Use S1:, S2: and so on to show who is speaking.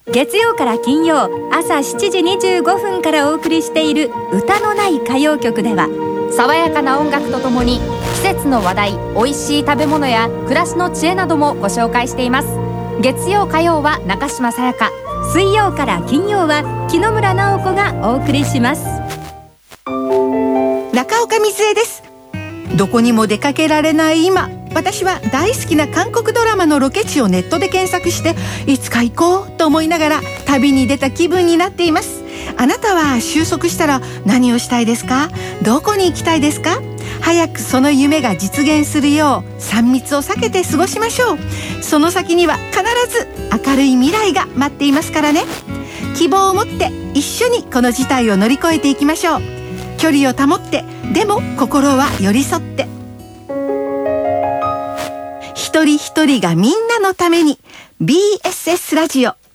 S1: 月曜から金曜朝7時25分からお送りしている歌のない歌謡曲では、爽やかな音楽とともに季節の話題、美味しい食べ物や暮らしの知恵などもご紹介しています。月曜火曜は中島さやか、水曜から金曜は木野村直子がお送りします。
S2: 中岡光恵です。どこにも出かけられない今、私は大好きな韓国ドラマのロケ地をネットで検索して、いつか行こうと思いながら旅に出た気分になっています。あなたは収束したら何をしたいですか？どこに行きたいですか？早くその夢が実現するよう3密を避けて過ごしましょう。その先には必ず明るい未来が待っていますからね。希望を持って一緒にこの事態を乗り越えていきましょう。距離を保って、でも心は寄り添って。一人一人がみんなのために BSS ラジオ